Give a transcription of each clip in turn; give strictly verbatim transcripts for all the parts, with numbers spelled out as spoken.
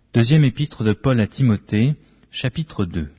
Deuxième épître de Paul à Timothée, chapitre deux.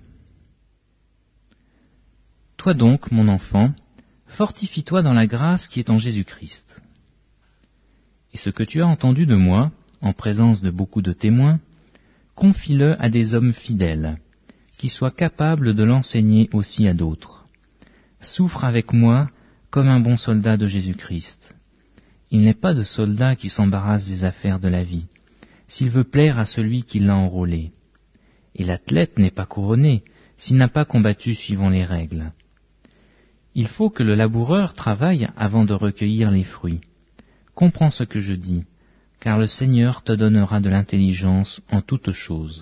Toi donc, mon enfant, fortifie-toi dans la grâce qui est en Jésus-Christ. Et ce que tu as entendu de moi, en présence de beaucoup de témoins, confie-le à des hommes fidèles, qui soient capables de l'enseigner aussi à d'autres. Souffre avec moi comme un bon soldat de Jésus-Christ. Il n'est pas de soldat qui s'embarrasse des affaires de la vie, s'il veut plaire à celui qui l'a enrôlé. Et l'athlète n'est pas couronné s'il n'a pas combattu suivant les règles. Il faut que le laboureur travaille avant de recueillir les fruits. Comprends ce que je dis, car le Seigneur te donnera de l'intelligence en toutes choses.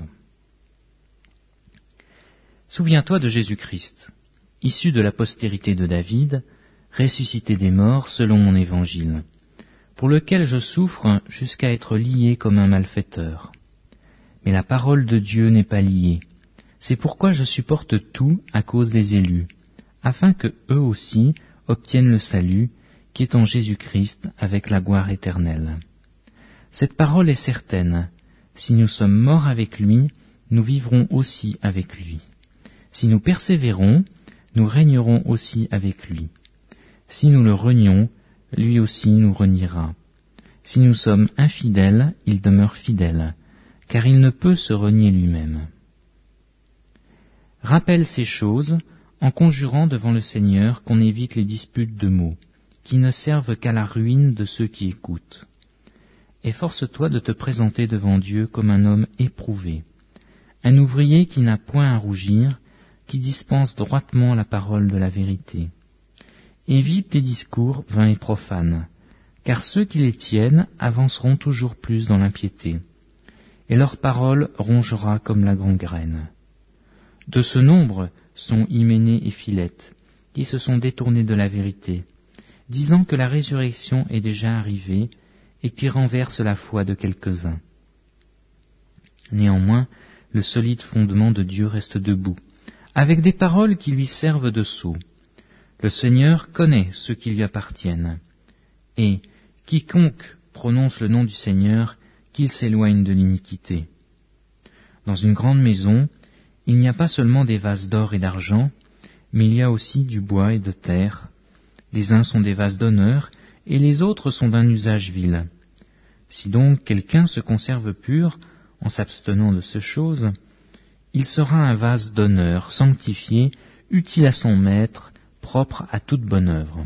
Souviens-toi de Jésus-Christ, issu de la postérité de David, ressuscité des morts selon mon évangile, pour lequel je souffre jusqu'à être lié comme un malfaiteur. Mais la parole de Dieu n'est pas liée. C'est pourquoi je supporte tout à cause des élus, afin que eux aussi obtiennent le salut qui est en Jésus-Christ avec la gloire éternelle. Cette parole est certaine. Si nous sommes morts avec lui, nous vivrons aussi avec lui. Si nous persévérons, nous régnerons aussi avec lui. Si nous le renions, lui aussi nous reniera. Si nous sommes infidèles, il demeure fidèle, car il ne peut se renier lui-même. Rappelle ces choses en conjurant devant le Seigneur qu'on évite les disputes de mots, qui ne servent qu'à la ruine de ceux qui écoutent. Efforce-toi de te présenter devant Dieu comme un homme éprouvé, un ouvrier qui n'a point à rougir, qui dispense droitement la parole de la vérité. Évite les discours vains et profanes, car ceux qui les tiennent avanceront toujours plus dans l'impiété, et leur parole rongera comme la gangrène. De ce nombre sont Hyménée et Philette, qui se sont détournés de la vérité, disant que la résurrection est déjà arrivée et qui renversent la foi de quelques-uns. Néanmoins, le solide fondement de Dieu reste debout, avec des paroles qui lui servent de sceau. Le Seigneur connaît ceux qui lui appartiennent, et quiconque prononce le nom du Seigneur, qu'il s'éloigne de l'iniquité. Dans une grande maison, il n'y a pas seulement des vases d'or et d'argent, mais il y a aussi du bois et de terre. Les uns sont des vases d'honneur, et les autres sont d'un usage vil. Si donc quelqu'un se conserve pur, en s'abstenant de ces choses, il sera un vase d'honneur, sanctifié, utile à son maître, propre à toute bonne œuvre.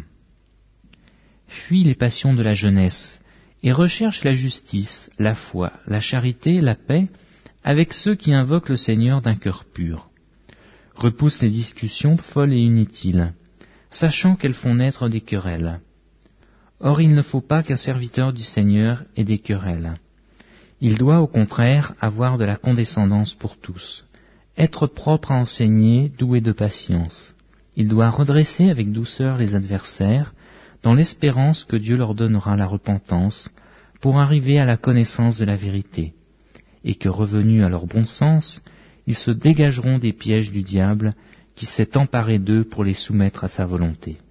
Fuis les passions de la jeunesse, et recherche la justice, la foi, la charité, la paix, avec ceux qui invoquent le Seigneur d'un cœur pur. Repousse les discussions folles et inutiles, sachant qu'elles font naître des querelles. Or il ne faut pas qu'un serviteur du Seigneur ait des querelles. Il doit au contraire avoir de la condescendance pour tous, être propre à enseigner, doué de patience. Il doit redresser avec douceur les adversaires, dans l'espérance que Dieu leur donnera la repentance, pour arriver à la connaissance de la vérité, et que revenus à leur bon sens, ils se dégageront des pièges du diable, qui s'est emparé d'eux pour les soumettre à sa volonté.